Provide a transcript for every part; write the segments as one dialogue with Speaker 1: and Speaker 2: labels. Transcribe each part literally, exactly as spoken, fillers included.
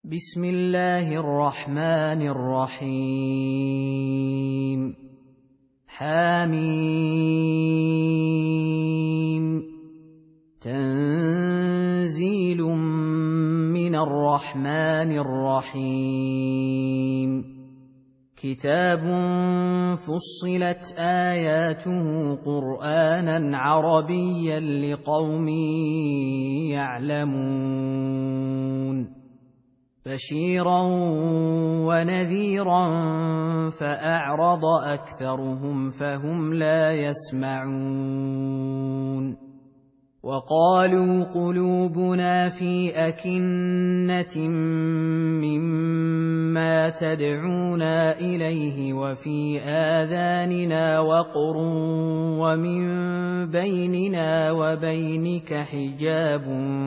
Speaker 1: بسم الله الرحمن الرحيم حميم تنزيل من الرحمن الرحيم كتاب فصلت آياته قرآنا عربيا لقوم يعلمون بشيرا ونذيرا فأعرض أكثرهم فهم لا يسمعون وقالوا قلوبنا في أكنة مما تدعونا إليه وفي آذاننا وقر ومن بيننا وبينك حجاب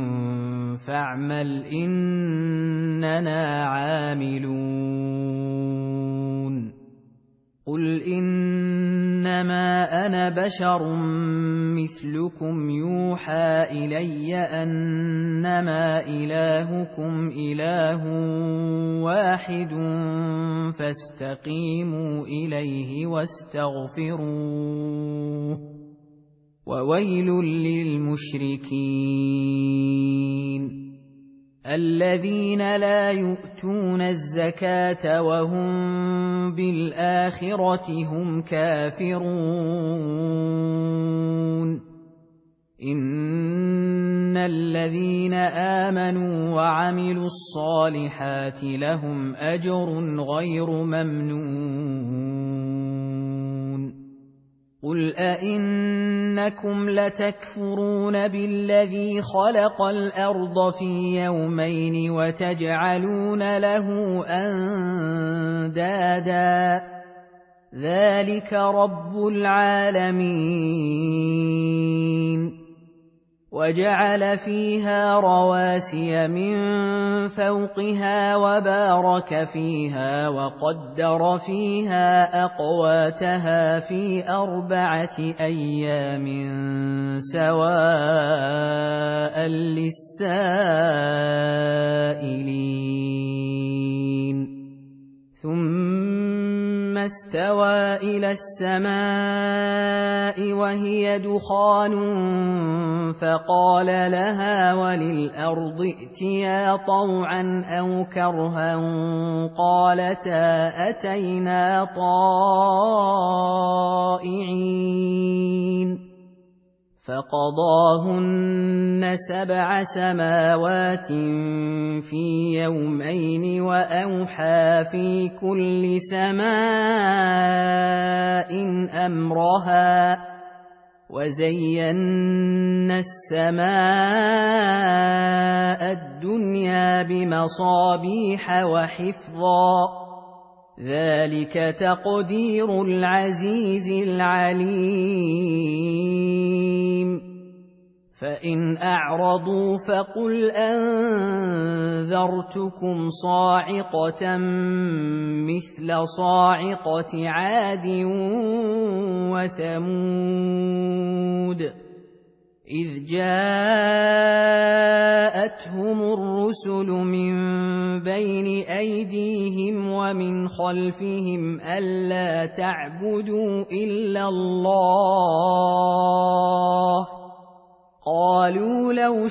Speaker 1: فاعمل إننا عاملون قل إنما أنا بشر مثلكم يوحى إلي أنما إلهكم إله واحد فاستقيموا إليه واستغفروه وويل للمشركين الذين لا يؤتون الزكاة وهم بالآخرة هم كافرون إن الذين آمنوا وعملوا الصالحات لهم أجر غير ممنون قل أئنكم لتكفرون بالذي خلق الأرض في يومين وتجعلون له أندادا ذلك رب العالمين وجعل فيها رواسي من فوقها وبارك فيها وقدر فيها أقواتها في أربعة أيام سواء للسائلين ثم استوى إلى السماء وهي دخان فقال لها وللأرض ائتيا طوعا أو كرها قالتا أتينا طائعين فقضاهن سبع سماوات في يومين وأوحى في كل سماء أمرها وزينا السماء الدنيا بمصابيح وحفظا ذلك تقدير العزيز العليم فإن أعرضوا فقل أنذرتكم صاعقة مثل صاعقة عاد وثمود إذ جاءتهم الرسل من بين أيديهم ومن خلفهم ألا تعبدوا إلا الله قالوا لو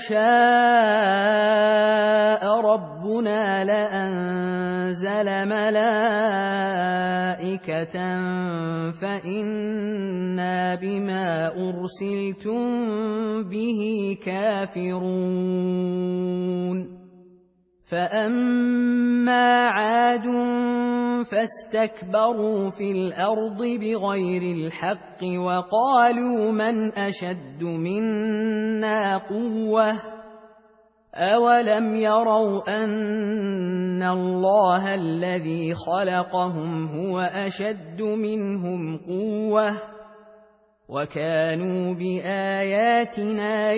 Speaker 1: شاء ربنا لأنزل ملائكة فإنا بما أرسلتم به كافرون فأما عاد فاستكبروا في الأرض بغير الحق وقالوا من أشد منا قوة أولم يروا أن الله الذي خلقهم هو أشد منهم قوة وكانوا بآياتنا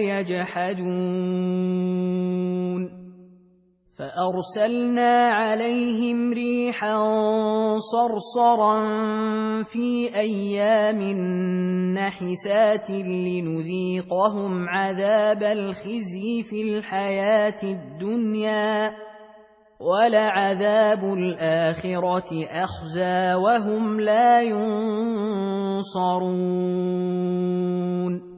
Speaker 1: يجحدون فأرسلنا عليهم ريحا صرصرا في أيام نحسات لنذيقهم عذاب الخزي في الحياة الدنيا وَلَعَذَابُ الْآخِرَةِ أَخْزَىٰ وَهُمْ لَا يُنصَرُونَ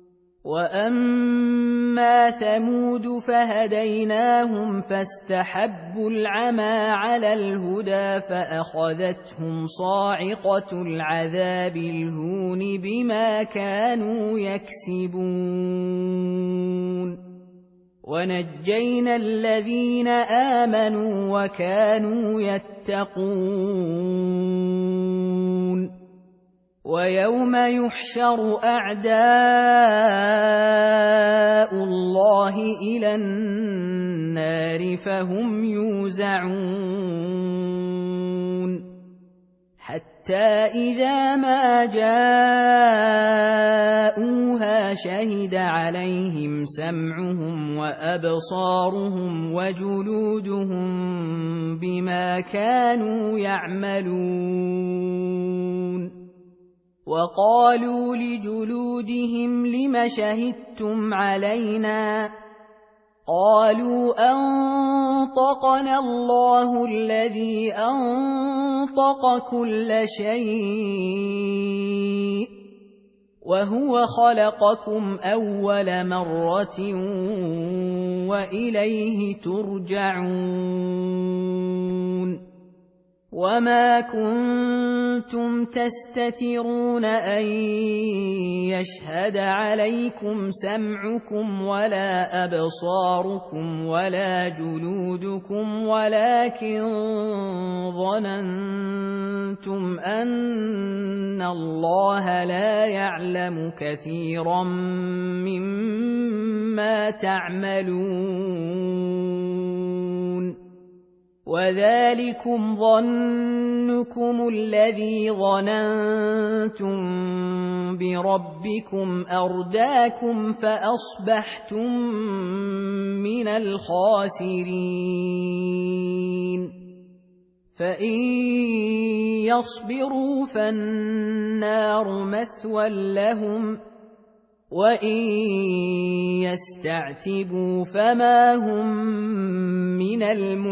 Speaker 1: وَأَمَّا ثَمُودُ فَهَدَيْنَاهُمْ فَاسْتَحَبُّوا الْعَمَىٰ عَلَى الْهُدَىٰ فَأَخَذَتْهُمْ صَاعِقَةُ الْعَذَابِ الْهُونِ بِمَا كَانُوا يَكْسِبُونَ وَنَجَّيْنَا الَّذِينَ آمَنُوا وَكَانُوا يَتَّقُونَ وَيَوْمَ يُحْشَرُ أَعْدَاءُ اللَّهِ إِلَى النَّارِ فَهُمْ يُوزَعُونَ حَتَّى إِذَا مَا جَاءُوهَا شَهِدَ عَلَيْهِمْ سَمْعُهُمْ وَأَبْصَارُهُمْ وَجُلُودُهُم بِمَا كَانُوا يَعْمَلُونَ وَقَالُوا لِجُلُودِهِمْ لِمَ شَهِدتُّمْ عَلَيْنَا قَالُوا أَنطَقَنَا اللَّهُ الَّذِي أَنطَقَ كُلَّ شَيْءٍ وَهُوَ خَلَقَكُمْ أَوَّلَ مَرَّةٍ وَإِلَيْهِ تُرْجَعُونَ وَمَا كُنتُمْ تَسْتَتِرُونَ أَن يَشْهَدَ عَلَيْكُمْ سَمْعُكُمْ وَلَا أَبْصَارُكُمْ وَلَا جُلُودُكُمْ وَلَكِن ظَنَنتُمْ أَنَّ اللَّهَ لَا يَعْلَمُ كَثِيرًا مِّمَّا تَعْمَلُونَ وَذَلِكُمْ ظَنُّكُمُ الَّذِي ظَنَنتُم بِرَبِّكُمْ أَرْدَاكُمْ فَأَصْبَحْتُم مِّنَ الْخَاسِرِينَ فَإِن يَصْبِرُوا فَالنَّارُ مَثْوًى لَّهُمْ وَإِن يَسْتَعْتِبُوا فَمَا هُم مِّنَ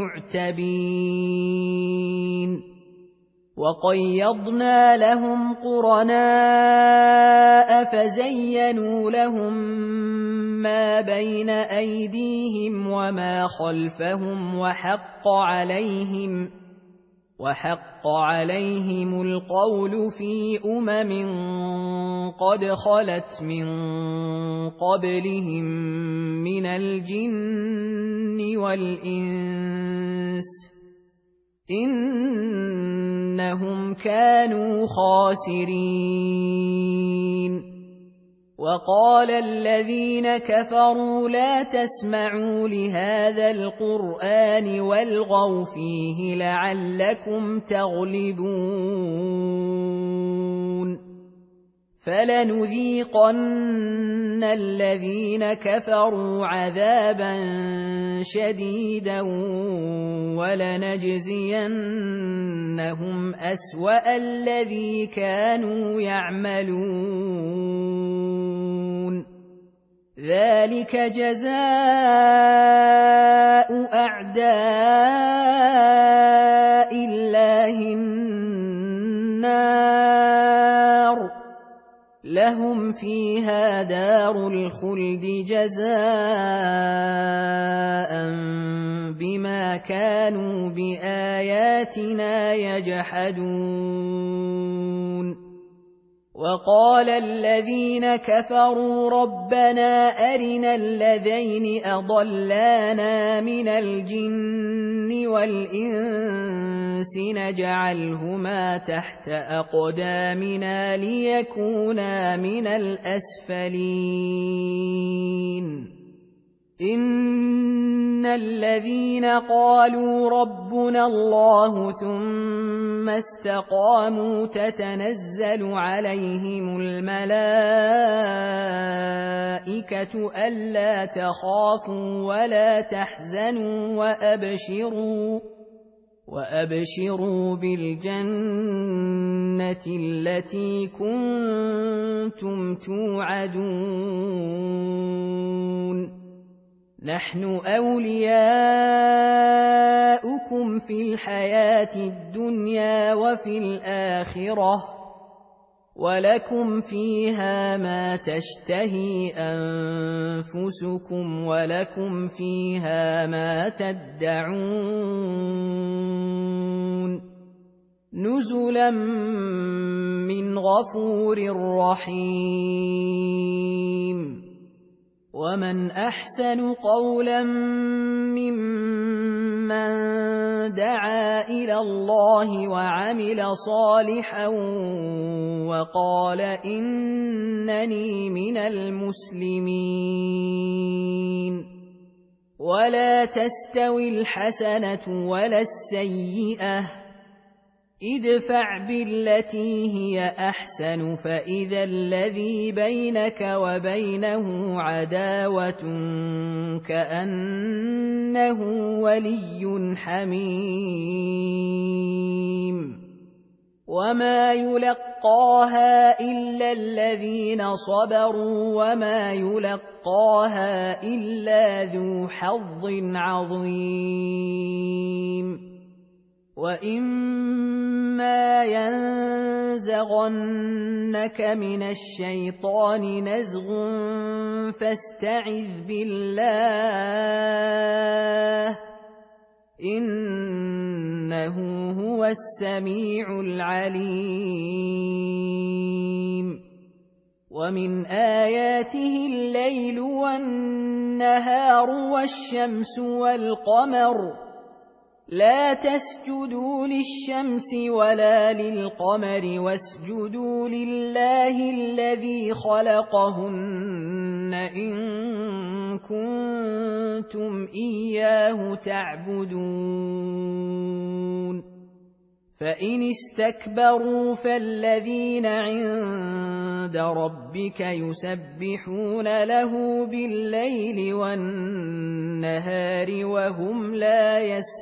Speaker 1: الْمُعْتَبِينَ وَقَيَّضْنَا لَهُمْ قُرَنَاءَ فَزَيَّنُوا لَهُم مَّا بَيْنَ أَيْدِيهِمْ وَمَا خَلْفَهُمْ وَحَقَّ عَلَيْهِمْ وَحَقَّ عَلَيْهِمُ الْقَوْلُ فِي أُمَمٍ قَدْ خَلَتْ مِن قَبْلِهِم مِّنَ الْجِنِّ وَالْإِنسِ ۖ إِنَّهُمْ كَانُوا خَاسِرِينَ وَقَالَ الَّذِينَ كَفَرُوا لَا تَسْمَعُوا لِهَٰذَا الْقُرْآنِ وَالْغَوْا فِيهِ لَعَلَّكُمْ تَغْلِبُونَ فَلَنُذِيقَنَّ الَّذِينَ كَفَرُوا عَذَابًا شَدِيدًا وَلَنَجْزِيَنَّهُمْ أَسْوَأَ الَّذِي كَانُوا يَعْمَلُونَ ذَلِكَ جَزَاءُ أَعْدَاءِ اللَّهِ النَّارُ لَهُمْ فِيهَا دَارُ الْخُلْدِ جَزَاءً بِمَا كَانُوا بِآيَاتِنَا يَجْحَدُونَ وَقَالَ الَّذِينَ كَفَرُوا رَبَّنَا أَرِنَا اللَّذَيْنِ أَضَلَّانَا مِنَ الْجِنِّ وَالْإِنسِ نَجْعَلْهُمَا تَحْتَ أَقْدَامِنَا لِيَكُونَا مِنَ الْأَسْفَلِينَ إِنَّ الَّذِينَ قَالُوا رَبُّنَا اللَّهُ ثُمَّ اسْتَقَامُوا تَتَنَزَّلُ عَلَيْهِمُ الْمَلَائِكَةُ أَلَّا تَخَافُوا وَلَا تَحْزَنُوا وَأَبْشِرُوا وَأَبْشِرُوا بِالْجَنَّةِ الَّتِي كُنتُمْ تُوعَدُونَ نحن أولياؤكم في الحياة الدنيا وفي الآخرة ولكم فيها ما تشتهي أنفسكم ولكم فيها ما تدعون نزلا من غفور رحيم ومن أحسن قولا ممن دعا إلى الله وعمل صالحا وقال إنني من المسلمين ولا تستوي الحسنة ولا السيئة ادفع بالتي هي أحسن فإذا الذي بينك وبينه عداوة كأنه ولي حميم وما يلقاها إلا الذين صبروا وما يلقاها إلا ذو حظ عظيم وَإِمَّا يَنزَغَنَّكَ مِنَ الشَّيْطَانِ نَزْغٌ فَاسْتَعِذْ بِاللَّهِ إِنَّهُ هُوَ السَّمِيعُ الْعَلِيمُ وَمِنْ آيَاتِهِ اللَّيْلُ وَالنَّهَارُ وَالشَّمْسُ وَالْقَمَرُ لا تسجدوا للشمس ولا للقمر واسجدوا لله الذي خلقهن إن كنتم إياه تعبدون فإن استكبروا فالذين عند ربك يسبحون له بالليل والنهار وهم لا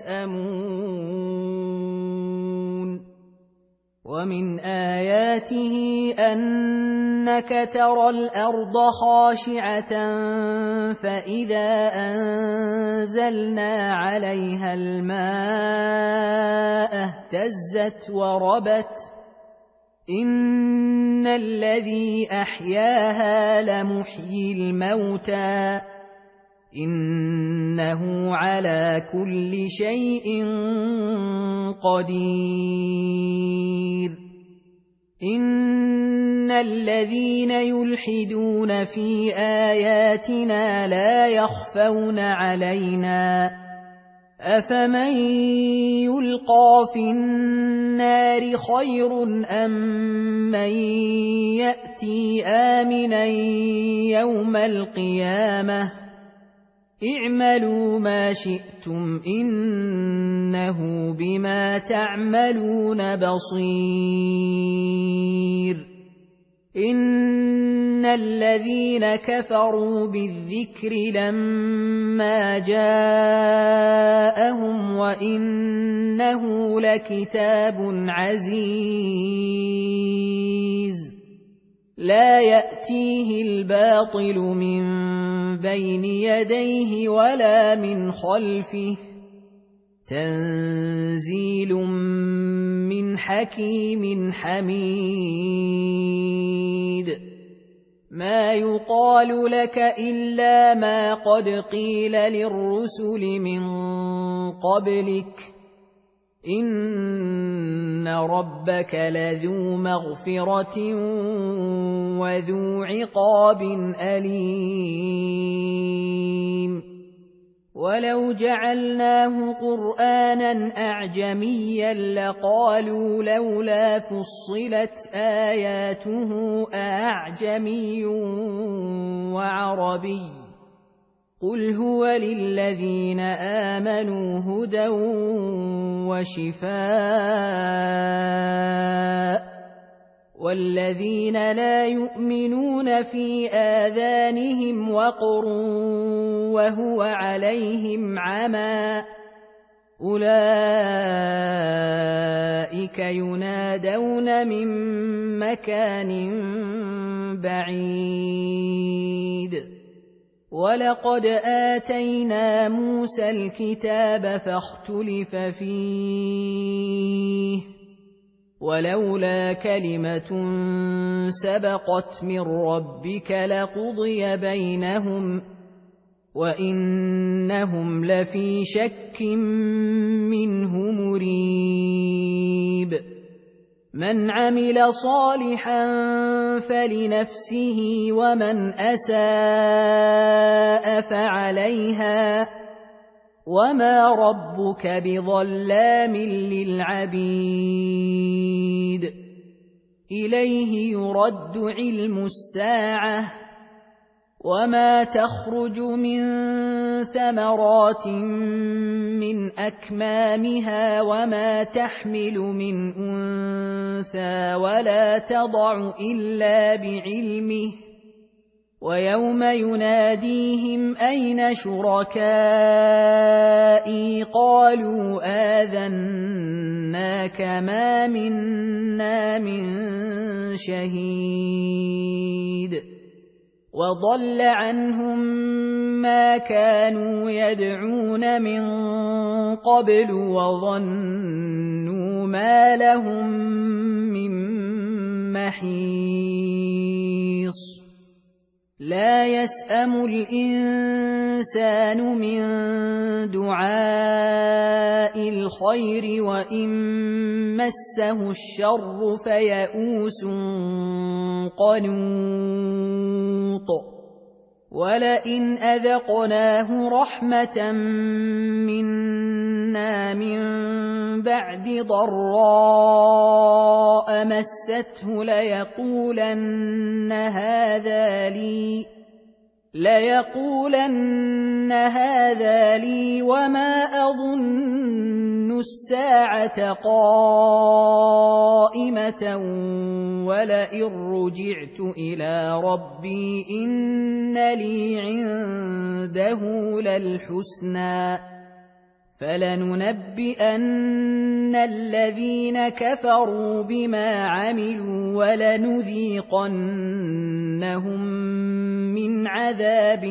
Speaker 1: يسأمون ومن آياته أنك ترى الأرض خاشعة فإذا أنزلنا عليها الماء اهتزت وربت إن الذي أحياها لمحيي الموتى إنه على كل شيء قدير إن الذين يلحدون في آياتنا لا يخفون علينا أفمن يلقى في النار خير أم من يأتي آمنا يوم القيامة اعملوا ما شئتم إنه بما تعملون بصير إن الذين كفروا بالذكر لما جاءهم وإنه لكتاب عزيز لا يأتيه الباطل من بين يديه ولا من خلفه تنزيل من حكيم حميد ما يقال لك إلا ما قد قيل للرسل من قبلك إن ربك لذو مغفرة وذو عقاب أليم ولو جعلناه قرآنا أعجميا لقالوا لولا فصلت آياته أعجمي وعربي قل هو للذين آمنوا هدى وشفاء والذين لا يؤمنون في آذانهم وقر وهو عليهم عمى أولئك ينادون من مكان بعيد وَلَقَدْ آتَيْنَا مُوسَى الْكِتَابَ فَاخْتُلِفَ فِيهِ وَلَوْلَا كَلِمَةٌ سَبَقَتْ مِنْ رَبِّكَ لَقُضِيَ بَيْنَهُمْ وَإِنَّهُمْ لَفِي شَكٍّ مِّنْهُ مُرِيبٍ مَنْ عَمِلَ صَالِحًا فَلِنَفْسِهِ وَمَنْ أَسَاءَ فَعَلَيْهَا وَمَا رَبُّكَ بِظَلَّامٍ لِّلْعَبِيدِ إِلَيْهِ يُرَدُّ عِلْمُ السَّاعَةِ وَمَا تَخْرُجُ مِن ثَمَرَاتٍ مِّنْ أَكْمَامِهَا وَمَا تَحْمِلُ مِنْ أُنثَىٰ وَلَا تَضَعُ إِلَّا بِعِلْمِهِ وَيَوْمَ يُنَادِيهِمْ أَيْنَ شُرَكَائِي قَالُوا آذَنَّاكَ مَا مِنَّا مِن شَهِيدٍ وَضَلَّ عَنْهُم مَّا كَانُوا يَدْعُونَ مِن قَبْلُ وَظَنُّوا مَا لَهُم مِّن مَّحِيصٍ لَا يَسْأَمُ الْإِنسَانُ مِن دُعَاءِ الْخَيْرِ وَإِن مَّسَّهُ الشَّرُّ فَيَئُوسٌ قَنُوطٌ وَلَئِنْ أَذَقْنَاهُ رَحْمَةً مِّنَّا مِن بَعْدِ ضَرَّاءَ مَسَّتْهُ لَيَقُولَنَّ هَٰذَا لِي لَيَقُولَنَّ هَٰذَا لِي وَمَا أَظُنُّ السَّاعَةَ قَائِمَةً وَلَئِن رُّجِعْتُ إِلَىٰ رَبِّي إِنَّ لِي عِندَهُ لَلْحُسْنَىٰ فَلَنُنَبِّئَنَّ الَّذِينَ كَفَرُوا بِمَا عَمِلُوا وَلَنُذِيقَنَّهُم مِّنْ عَذَابٍ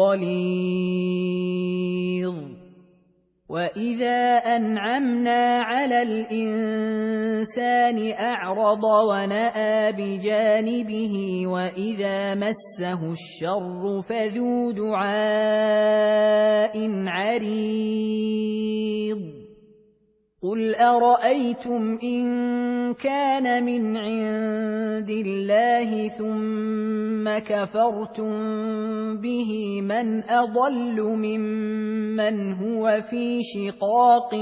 Speaker 1: غَلِيظٍ وَإِذَا أَنْعَمْنَا عَلَى الْإِنسَانِ أَعْرَضَ وَنَأَىٰ بِجَانِبِهِ وَإِذَا مَسَّهُ الشَّرُّ فَذُو دُعَاءٍ عَرِيضٍ قُلْ أَرَأَيْتُمْ إِن كَانَ مِنْ عِندِ اللَّهِ ثُمَّ كَفَرْتُم بِهِ مَنْ أَضَلُّ مِمَّنْ هُوَ فِي شِقَاقٍ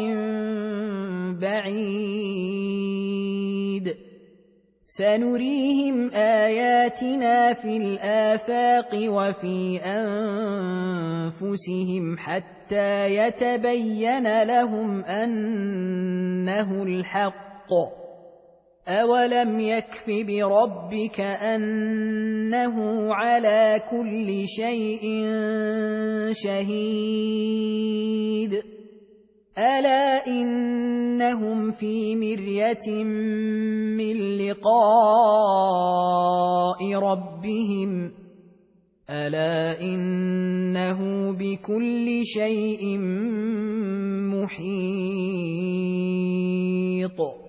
Speaker 1: بَعِيدٍ سَنُرِيهِمْ آيَاتِنَا فِي الْآفَاقِ وَفِي أَنفُسِهِمْ حَتَّىٰ يَتَبَيَّنَ لَهُمْ أَنَّهُ الْحَقُّ أَوَلَمْ يَكْفِ بِرَبِّكَ أَنَّهُ عَلَىٰ كُلِّ شَيْءٍ شَهِيدٌ أَلَا إِنَّهُمْ فِي مِرْيَةٍ مِّن لِّقَاءِ رَبِّهِمْ أَلَا إِنَّهُ بِكُلِّ شَيْءٍ مُّحِيطٌ